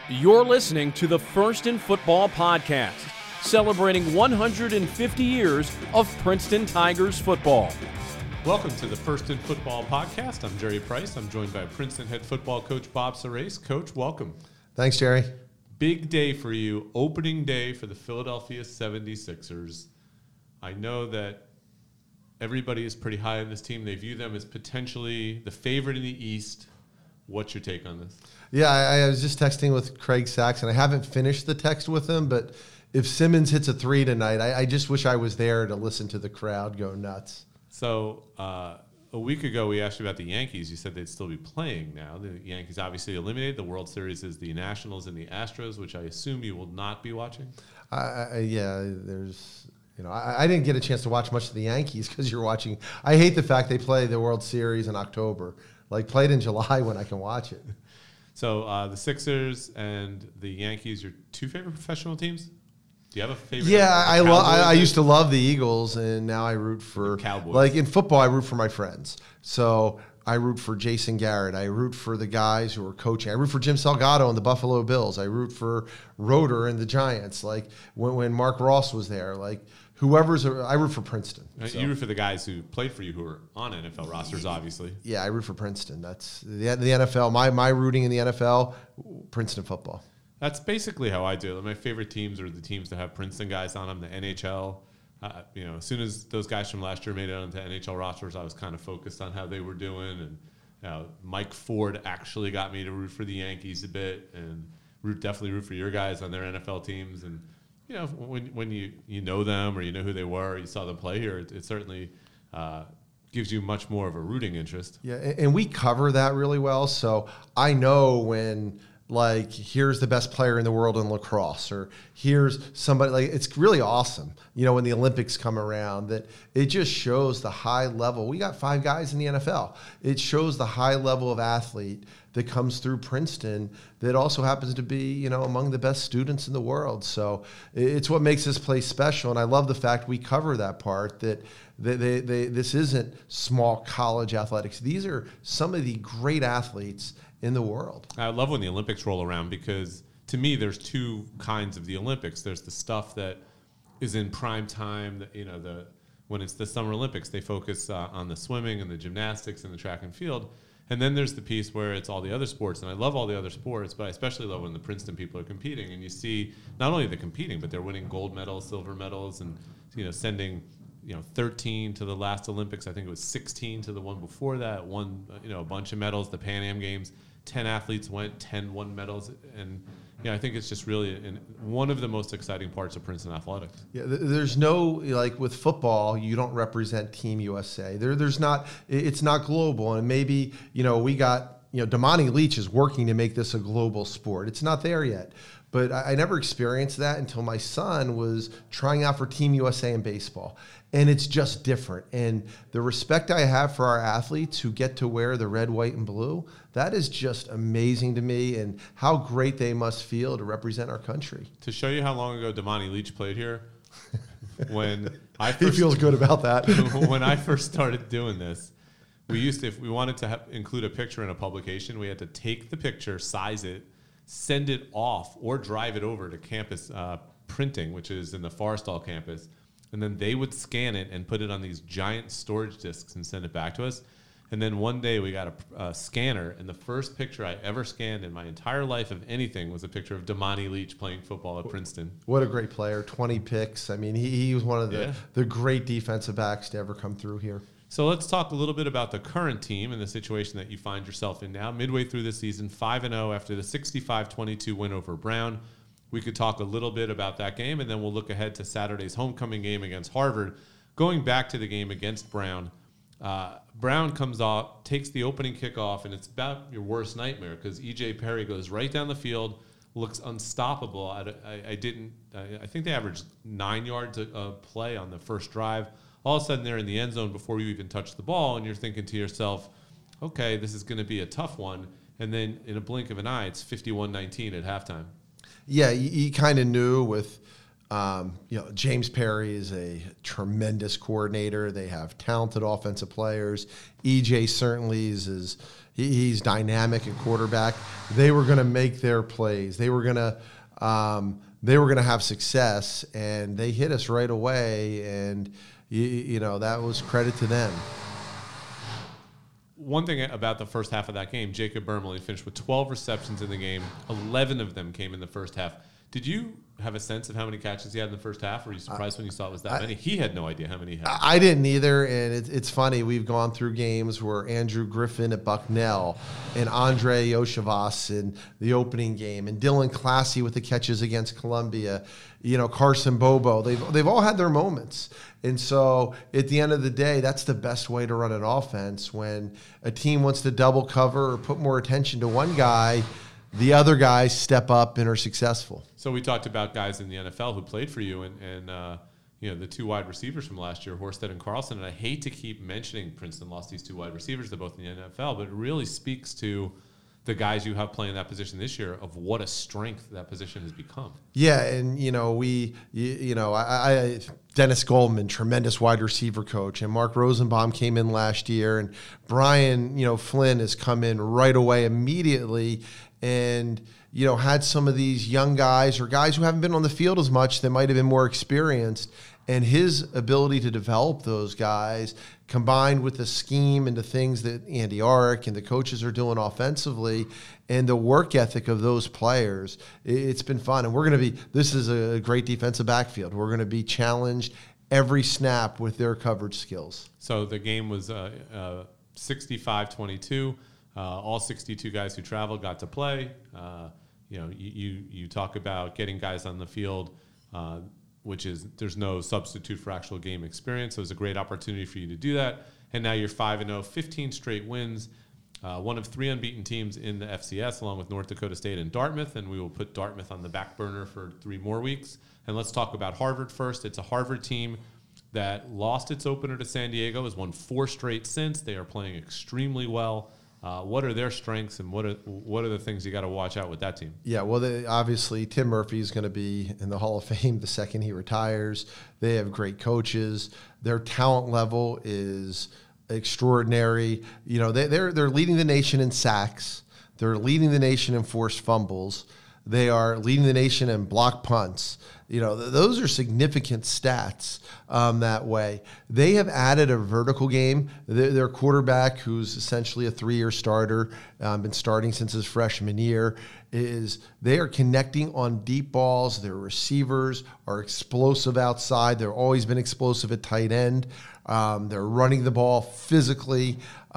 You're listening to the First in Football podcast, celebrating 150 years of Princeton Tigers football. Welcome to the First in Football podcast. I'm Jerry Price. I'm joined by Princeton head football coach Bob Surace. Coach, welcome. Thanks, Jerry. Big day for you, opening day for the Philadelphia 76ers. I know that everybody is pretty high on this team. They view them as potentially the favorite in the East. What's your take on this? Yeah, I was just texting with Craig Saxon. I haven't finished the text with him, but if Simmons hits a three tonight, I just wish I was there to listen to the crowd go nuts. So a week ago, we asked you about the Yankees. You said they'd still be playing now. The Yankees obviously eliminated. The World Series is the Nationals and the Astros, which I assume you will not be watching. There's... You know, I didn't get a chance to watch much of the Yankees because you're watching. I hate the fact they play the World Series in October. Like, play it in July when I can watch it. So the Sixers and the Yankees, your two favorite professional teams? Do you have a favorite? Yeah, I used to love the Eagles, and now I root for Cowboys. Like in football, I root for my friends. So I root for Jason Garrett. I root for the guys who are coaching. I root for Jim Salgado and the Buffalo Bills. I root for Roeder and the Giants. Like when Mark Ross was there, like I root for Princeton. So. You root for the guys who played for you who are on NFL rosters, obviously. Yeah, I root for Princeton. That's the NFL. My rooting in the NFL, Princeton football. That's basically how I do it. My favorite teams are the teams that have Princeton guys on them, the NHL. As soon as those guys from last year made it onto NHL rosters, I was kind of focused on how they were doing. And Mike Ford actually got me to root for the Yankees a bit, and definitely root for your guys on their NFL teams. And when you know them or you know who they were, or you saw them play here, it certainly gives you much more of a rooting interest. Yeah, and we cover that really well. So I know when. Like, here's the best player in the world in lacrosse, or here's somebody, like, it's really awesome, when the Olympics come around, that it just shows the high level. We got 5 guys in the NFL. It shows the high level of athlete that comes through Princeton that also happens to be, among the best students in the world. So it's what makes this place special. And I love the fact we cover that part, that this isn't small college athletics. These are some of the great athletes in the world. I love when the Olympics roll around because, to me, there's two kinds of the Olympics. There's the stuff that is in prime time. When it's the Summer Olympics, they focus on the swimming and the gymnastics and the track and field. And then there's the piece where it's all the other sports. And I love all the other sports, but I especially love when the Princeton people are competing. And you see not only the competing, but they're winning gold medals, silver medals, and sending 13 to the last Olympics. I think it was 16 to the one before that. Won a bunch of medals. The Pan Am Games. 10 athletes went, 10 won medals, and I think it's just really one of the most exciting parts of Princeton athletics. Yeah, there's no, like with football, you don't represent Team USA. There's not, it's not global, and maybe we got Damani Leach is working to make this a global sport. It's not there yet. But I never experienced that until my son was trying out for Team USA in baseball. And it's just different. And the respect I have for our athletes who get to wear the red, white, and blue, that is just amazing to me, and how great they must feel to represent our country. To show you how long ago Damani Leach played here, when he feels good about that. When I first started doing this, we used to, if we wanted to include a picture in a publication, we had to take the picture, size it, send it off, or drive it over to campus printing, which is in the Forrestal campus. And then they would scan it and put it on these giant storage discs and send it back to us. And then one day we got a scanner, and the first picture I ever scanned in my entire life of anything was a picture of Damani Leach playing football at Princeton. What a great player, 20 picks. I mean, he was one of the great defensive backs to ever come through here. So let's talk a little bit about the current team and the situation that you find yourself in now. Midway through the season, 5-0 after the 65-22 win over Brown. We could talk a little bit about that game, and then we'll look ahead to Saturday's homecoming game against Harvard. Going back to the game against Brown, Brown comes off, takes the opening kickoff, and it's about your worst nightmare because E.J. Perry goes right down the field, looks unstoppable. I think they averaged 9 yards a play on the first drive. All of a sudden, they're in the end zone before you even touch the ball, and you're thinking to yourself, okay, this is going to be a tough one. And then in a blink of an eye, it's 51-19 at halftime. Yeah, you kind of knew with James Perry is a tremendous coordinator. They have talented offensive players. EJ certainly he's dynamic at quarterback. They were going to make their plays. They were going to have success, and they hit us right away. And that was credit to them. One thing about the first half of that game, Jacob Bermley finished with 12 receptions in the game. 11 of them came in the first half. Did you have a sense of how many catches he had in the first half? Or were you surprised when you saw it was that many? He had no idea how many he had. I didn't either, and it's funny. We've gone through games where Andrew Griffin at Bucknell and Andre Yoshivas in the opening game and Dylan Classy with the catches against Columbia, Carson Bobo. They've all had their moments. And so at the end of the day, that's the best way to run an offense. When a team wants to double cover or put more attention to one guy, the other guys step up and are successful. So we talked about guys in the NFL who played for you, and the two wide receivers from last year, Horsted and Carlson. And I hate to keep mentioning Princeton lost these two wide receivers. They're both in the NFL, but it really speaks to the guys you have playing that position this year of what a strength that position has become. Yeah, and Dennis Goldman, tremendous wide receiver coach, and Mark Rosenbaum came in last year, and Brian, Flynn has come in right away immediately. And, had some of these young guys or guys who haven't been on the field as much that might have been more experienced. And his ability to develop those guys combined with the scheme and the things that Andy Arick and the coaches are doing offensively and the work ethic of those players, it's been fun. And this is a great defensive backfield. We're going to be challenged every snap with their coverage skills. So the game was 65-22. All 62 guys who traveled got to play. You talk about getting guys on the field, there's no substitute for actual game experience. So it was a great opportunity for you to do that. And now you're 5-0, 15 straight wins, one of 3 unbeaten teams in the FCS, along with North Dakota State and Dartmouth. And we will put Dartmouth on the back burner for 3 more weeks. And let's talk about Harvard first. It's a Harvard team that lost its opener to San Diego, has won 4 straight since. They are playing extremely well. What are their strengths, and what are the things you got to watch out with that team? Yeah, well, obviously Tim Murphy is going to be in the Hall of Fame the second he retires. They have great coaches. Their talent level is extraordinary. They're leading the nation in sacks. They're leading the nation in forced fumbles. They are leading the nation in block punts. Those are significant stats that way. They have added a vertical game. Their quarterback, who's essentially a 3-year starter, been starting since his freshman year, they are connecting on deep balls. Their receivers are explosive outside. They've always been explosive at tight end. They're running the ball physically,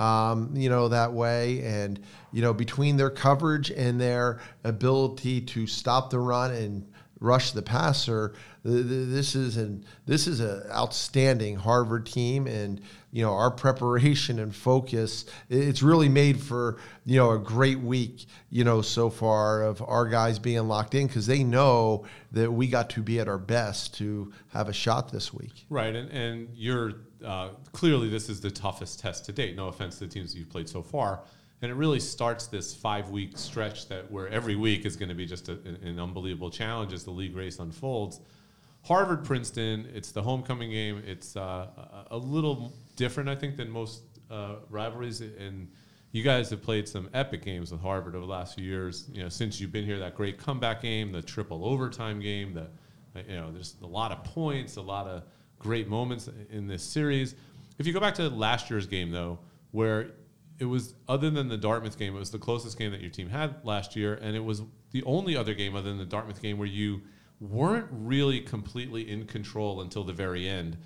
that way. And, between their coverage and their ability to stop the run and rush the passer, this is an outstanding Harvard team. And, our preparation and focus, it's really made for, a great week, so far of our guys being locked in because they know that we got to be at our best to have a shot this week. Right. And you're clearly this is the toughest test to date. No offense to the teams that you've played so far. And it really starts this 5-week stretch where every week is going to be just an unbelievable challenge as the league race unfolds. Harvard-Princeton, it's the homecoming game. It's a little different, I think, than most rivalries. And you guys have played some epic games with Harvard over the last few years. Since you've been here, that great comeback game, the triple overtime game, there's a lot of points, a lot of great moments in this series. If you go back to last year's game, though, where it was, other than the Dartmouth game, it was the closest game that your team had last year, and it was the only other game other than the Dartmouth game where you weren't really completely in control until the very end.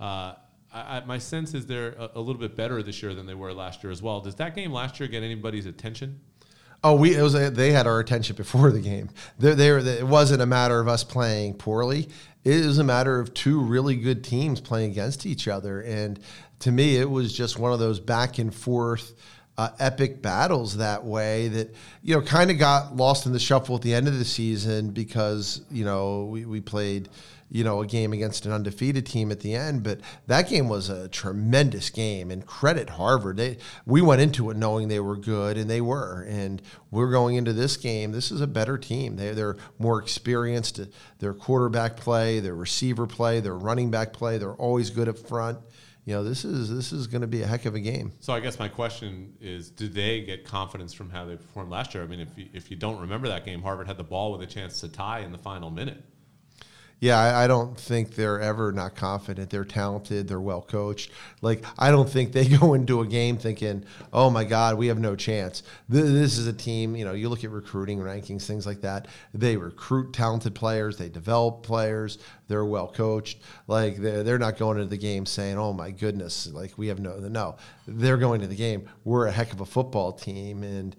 My sense is they're a little bit better this year than they were last year as well. Does that game last year get anybody's attention? Oh, they had our attention before the game. It wasn't a matter of us playing poorly. It was a matter of 2 really good teams playing against each other. And to me, it was just one of those back and forth epic battles that way that, kind of got lost in the shuffle at the end of the season because, we played, a game against an undefeated team at the end. But that game was a tremendous game, and credit Harvard. We went into it knowing they were good, and they were. And we're going into this game. This is a better team. They're more experienced. Their quarterback play, their receiver play, their running back play, they're always good up front. This is going to be a heck of a game. So I guess my question is, did they get confidence from how they performed last year? I mean, if you don't remember that game, Harvard had the ball with a chance to tie in the final minute. Yeah, I don't think they're ever not confident. They're talented. They're well coached. I don't think they go into a game thinking, oh, my God, we have no chance. This is a team, you look at recruiting rankings, things like that. They recruit talented players. They develop players. They're well coached. They're not going into the game saying, oh, my goodness, we have no. They're going to the game. We're a heck of a football team. And,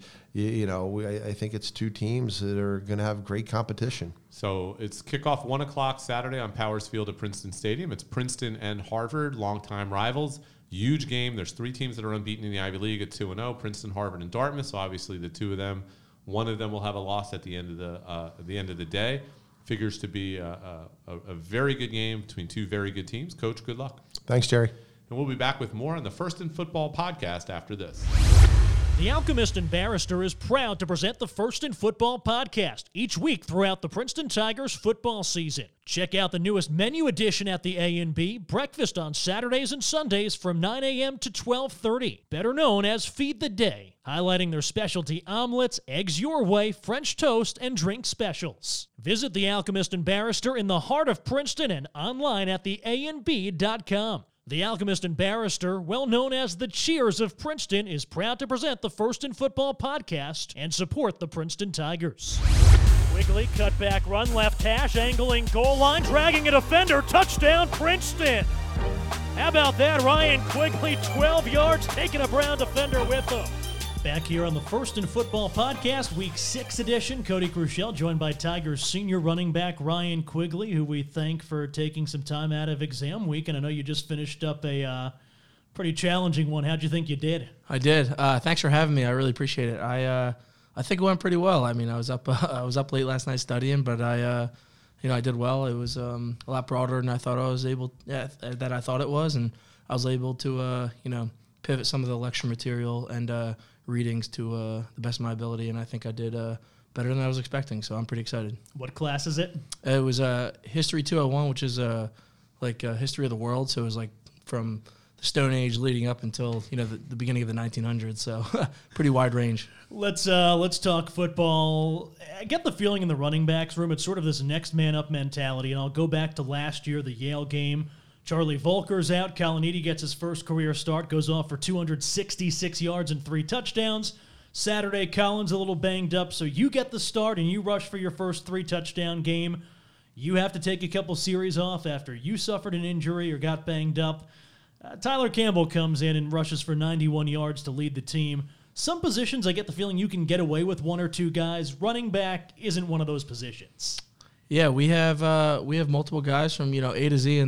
I think it's two teams that are going to have great competition. So it's kickoff 1 o'clock Saturday on Powers Field at Princeton Stadium. It's Princeton and Harvard, longtime rivals. Huge game. There's 3 teams that are unbeaten in the Ivy League at 2-0, Princeton, Harvard, and Dartmouth. So obviously the two of them, one of them will have a loss at the end of the day. Figures to be a very good game between two very good teams. Coach, good luck. Thanks, Jerry. And we'll be back with more on the First in Football podcast after this. The Alchemist and Barrister is proud to present the First in Football podcast each week throughout the Princeton Tigers football season. Check out the newest menu edition at the A&B, breakfast on Saturdays and Sundays from 9 a.m. to 12:30, better known as Feed the Day, highlighting their specialty omelets, eggs your way, French toast, and drink specials. Visit the Alchemist and Barrister in the heart of Princeton and online at theanb.com. The Alchemist and Barrister, well known as the Cheers of Princeton, is proud to present the First in Football podcast and support the Princeton Tigers. Quigley, cutback run, left hash, angling goal line, dragging a defender, touchdown Princeton! How about that? Ryan Quigley, 12 yards, taking a Brown defender with him. Back here on the First in Football podcast, Week 6 edition. Cody Crushell, joined by Tigers senior running back Ryan Quigley, who we thank for taking some time out of exam week. And I know you just finished up a pretty challenging one. How'd you think you did? I did. Thanks for having me. I really appreciate it. I think it went pretty well. I mean, I was up late last night studying, but I did well. It was a lot broader than I thought I thought it was, and I was able to pivot some of the lecture material and readings to the best of my ability, and I think I did better than I was expecting, so I'm pretty excited. What class is it? It was History 201, which is history of the world, so it was from the Stone Age leading up until the beginning of the 1900s, so pretty wide range. Let's talk football. I get the feeling in the running backs room, it's sort of this next man up mentality, and I'll go back to last year, the Yale game. Charlie Volker's out. Kalaniti gets his first career start, goes off for 266 yards and 3 touchdowns. Saturday, Collins a little banged up, so you get the start and you rush for your first 3-touchdown game. You have to take a couple series off after you suffered an injury or got banged up. Tyler Campbell comes in and rushes for 91 yards to lead the team. Some positions, I get the feeling you can get away with 1 or 2 guys. Running back isn't one of those positions. Yeah, we have multiple guys from A to Z in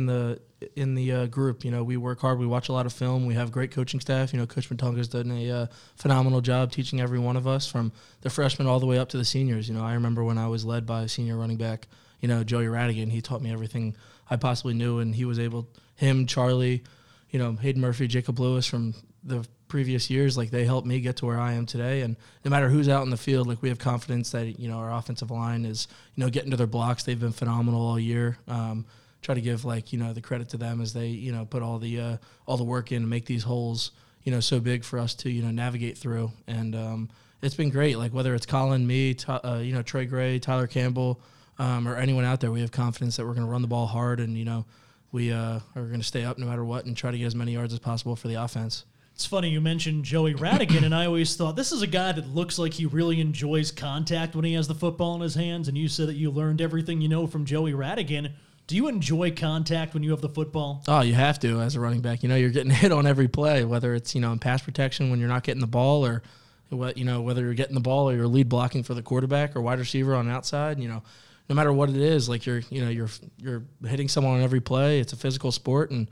the group. We work hard. We watch a lot of film. We have great coaching staff. Coach Matunga's done a phenomenal job teaching every one of us from the freshmen all the way up to the seniors. I remember when I was led by a senior running back, Joey Radigan. He taught me everything I possibly knew, and he was able. Him, Charlie, Hayden Murphy, Jacob Lewis from the previous years, they helped me get to where I am today. And no matter who's out in the field, we have confidence that our offensive line is getting to their blocks. They've been phenomenal all year. Try to give the credit to them as they put all the work in to make these holes so big for us to navigate through. And it's been great. Whether it's Colin, me, Trey Gray, Tyler Campbell, or anyone out there, we have confidence that we're going to run the ball hard, and we are going to stay up no matter what and try to get as many yards as possible for the offense. It's funny you mentioned Joey Radigan, and I always thought this is a guy that looks like he really enjoys contact when he has the football in his hands, and you said that you learned everything you know from Joey Radigan. Do you enjoy contact when you have the football? Oh, you have to as a running back. You're getting hit on every play, whether it's, in pass protection when you're not getting the ball, or whether you're getting the ball or you're lead blocking for the quarterback or wide receiver on the outside. No matter what it is, you're hitting someone on every play. It's a physical sport, and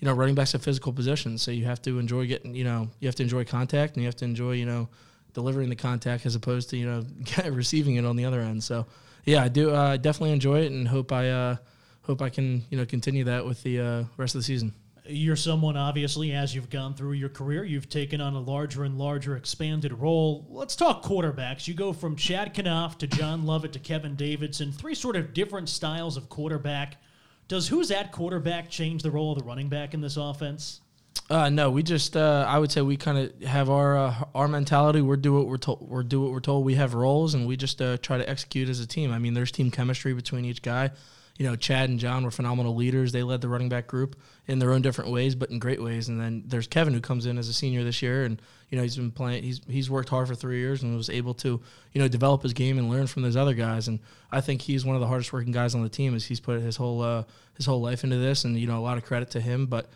running back's a physical position, so you have to enjoy you have to enjoy contact, and you have to enjoy, delivering the contact as opposed to, receiving it on the other end. So, yeah, I do definitely enjoy it, and hope I can, continue that with the rest of the season. You're someone, obviously, as you've gone through your career, you've taken on a larger and larger expanded role. Let's talk quarterbacks. You go from Chad Kanoff to John Lovett to Kevin Davidson, 3 sort of different styles of quarterback. Does who's at quarterback change the role of the running back in this offense? No, we just I would say we kind of have our mentality. We're do what we're told. We have roles, and we just try to execute as a team. I mean, there's team chemistry between each guy. Chad and John were phenomenal leaders. They led the running back group in their own different ways, but in great ways. And then there's Kevin, who comes in as a senior this year, and he's been playing. He's worked hard for 3 years and was able to develop his game and learn from those other guys. And I think he's one of the hardest working guys on the team, as he's put his whole life into this. And a lot of credit to him. But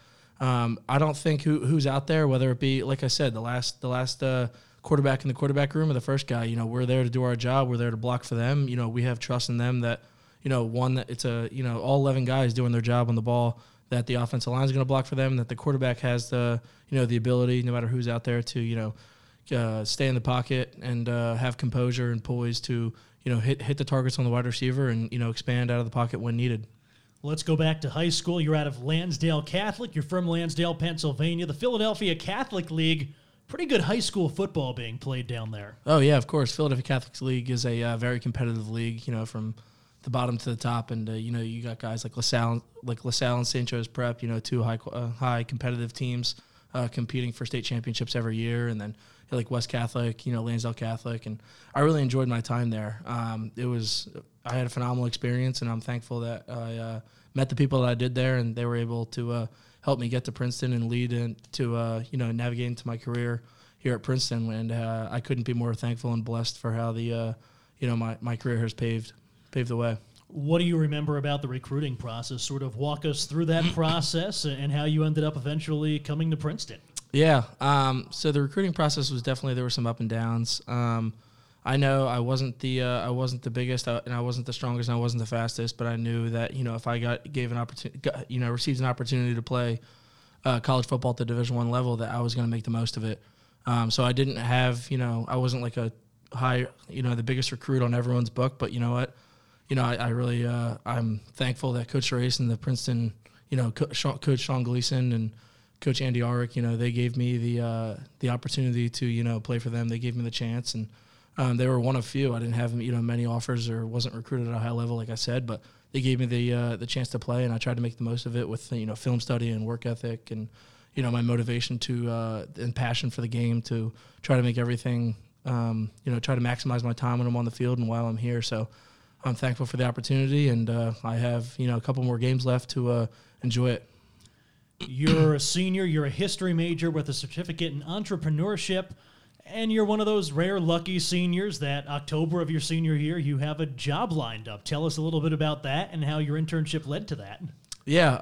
I don't think who's out there, whether it be, like I said, the last quarterback in the quarterback room or the first guy. We're there to do our job. We're there to block for them. We have trust in them that. That it's all 11 guys doing their job on the ball, that the offensive line is going to block for them, that the quarterback has the ability, no matter who's out there, to, stay in the pocket and have composure and poise to, hit the targets on the wide receiver and, expand out of the pocket when needed. Let's go back to high school. You're out of Lansdale Catholic. You're from Lansdale, Pennsylvania. The Philadelphia Catholic League, pretty good high school football being played down there. Oh, yeah, of course. Philadelphia Catholic League is a very competitive league, from the bottom to the top, and you got guys like LaSalle and St. Joe's Prep, 2 high competitive teams competing for state championships every year, and then like West Catholic, Lansdale Catholic, and I really enjoyed my time there. I had a phenomenal experience, and I'm thankful that I met the people that I did there, and they were able to help me get to Princeton and lead into navigate into my career here at Princeton, and I couldn't be more thankful and blessed for how the my career has paved the way. What do you remember about the recruiting process? Sort of walk us through that process and how you ended up eventually coming to Princeton. Yeah. So the recruiting process was definitely, there were some up and downs. I know I wasn't the biggest, and I wasn't the strongest, and I wasn't the fastest, but I knew that, if I received an opportunity to play college football at the Division I level, that I was going to make the most of it. So I didn't have, I wasn't like a high, the biggest recruit on everyone's book, but you know what? I really, I'm thankful that Coach Race and the Princeton, Coach Sean Gleason and Coach Andy Arick, they gave me the opportunity to, play for them. They gave me the chance, and they were one of few. I didn't have, many offers or wasn't recruited at a high level, like I said, but they gave me the chance to play, and I tried to make the most of it with, film study and work ethic and, my motivation and passion for the game to try to make everything, try to maximize my time when I'm on the field and while I'm here. So I'm thankful for the opportunity, and I have, a couple more games left to enjoy it. You're a senior. You're a history major with a certificate in entrepreneurship, and you're one of those rare lucky seniors that October of your senior year, you have a job lined up. Tell us a little bit about that and how your internship led to that. Yeah,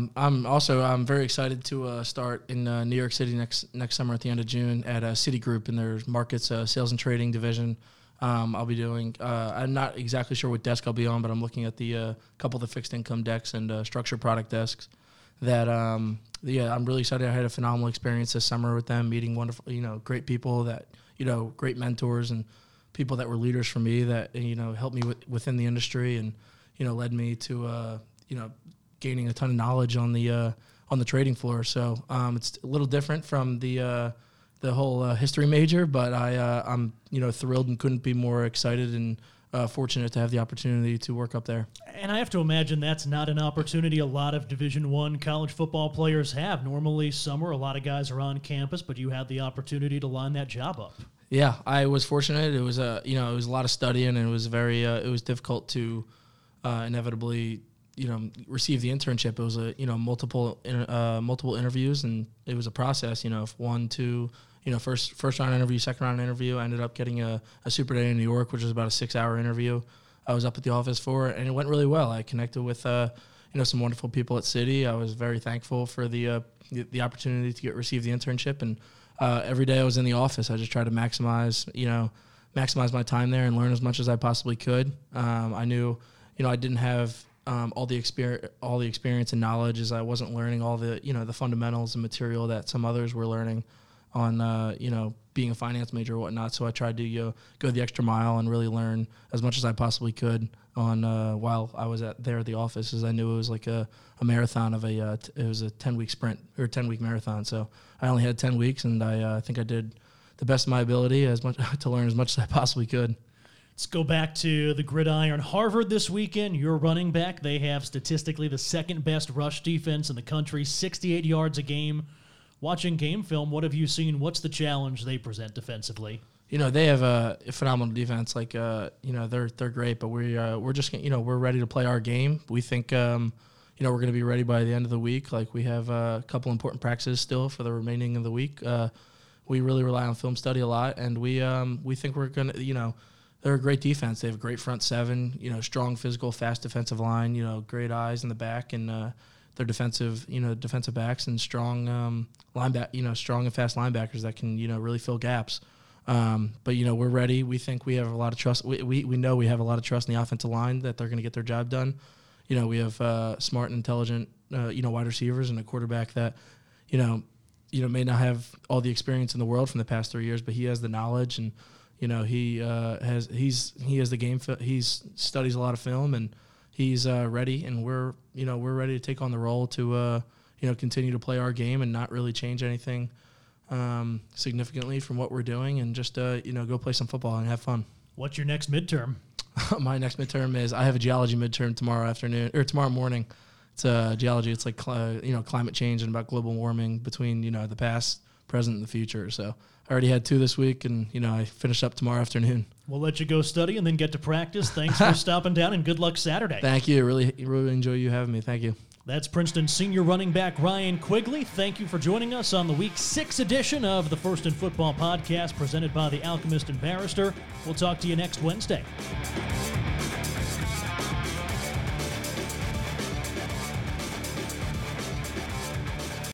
I'm very excited to start in New York City next summer at the end of June at Citigroup in their markets sales and trading division. I'll be doing. I'm not exactly sure what desk I'll be on, but I'm looking at the couple of the fixed income desks and structured product desks. That I'm really excited. I had a phenomenal experience this summer with them, meeting wonderful, great people that great mentors and people that were leaders for me that helped me within the industry and led me to gaining a ton of knowledge on the trading floor. So it's a little different from the whole history major, but I'm thrilled and couldn't be more excited and fortunate to have the opportunity to work up there. And I have to imagine that's not an opportunity a lot of Division I college football players have. Normally, summer, a lot of guys are on campus, but you had the opportunity to line that job up. Yeah, I was fortunate. It was it was a lot of studying, and it was very it was difficult to inevitably receive the internship. It was multiple interviews, and it was a process. 1, 2. First round interview, second round interview. I ended up getting a Super Day in New York, which was about a 6-hour interview. I was up at the office for it, and it went really well. I connected with some wonderful people at Citi. I was very thankful for the opportunity to receive the internship, and every day I was in the office. I just tried to maximize my time there and learn as much as I possibly could. I knew I didn't have all the experience and knowledge, as I wasn't learning all the the fundamentals and material that some others were learning on being a finance major or whatnot. So I tried to go the extra mile and really learn as much as I possibly could on while I was there at the office, as I knew it was like a marathon of it was a 10-week sprint or a 10-week marathon. So I only had 10 weeks, and I think I did the best of my ability to learn as much as I possibly could. Let's go back to the gridiron. Harvard this weekend, your running back. They have statistically the second best rush defense in the country, 68 yards a game. Watching game film, what have you seen? What's the challenge they present defensively? They have a phenomenal defense. Like, they're great, but we're just, we're ready to play our game. We think, we're going to be ready by the end of the week. Like, we have a couple important practices still for the remaining of the week. We really rely on film study a lot, and we think we're going to, they're a great defense. They have a great front seven, strong, physical, fast defensive line, great eyes in the back, and their defensive backs, and strong strong and fast linebackers that can, really fill gaps. But we're ready. We think we have a lot of trust. We know we have a lot of trust in the offensive line that they're going to get their job done. We have smart and intelligent, wide receivers, and a quarterback that, may not have all the experience in the world from the past 3 years, but he has the knowledge, and he has the game. He studies a lot of film, and he's ready, and we're ready to take on the role to continue to play our game and not really change anything significantly from what we're doing, and just go play some football and have fun. What's your next midterm? My next midterm is I have a geology midterm tomorrow morning. It's geology. It's like climate change and about global warming between the past, present, and the future. So I already had 2 this week, and I finish up tomorrow afternoon. We'll let you go study and then get to practice. Thanks for stopping down, and good luck Saturday. Thank you. Really enjoy you having me. Thank you. That's Princeton senior running back Ryan Quigley. Thank you for joining us on the Week 6 edition of the First in Football podcast presented by The Alchemist and Barrister. We'll talk to you next Wednesday.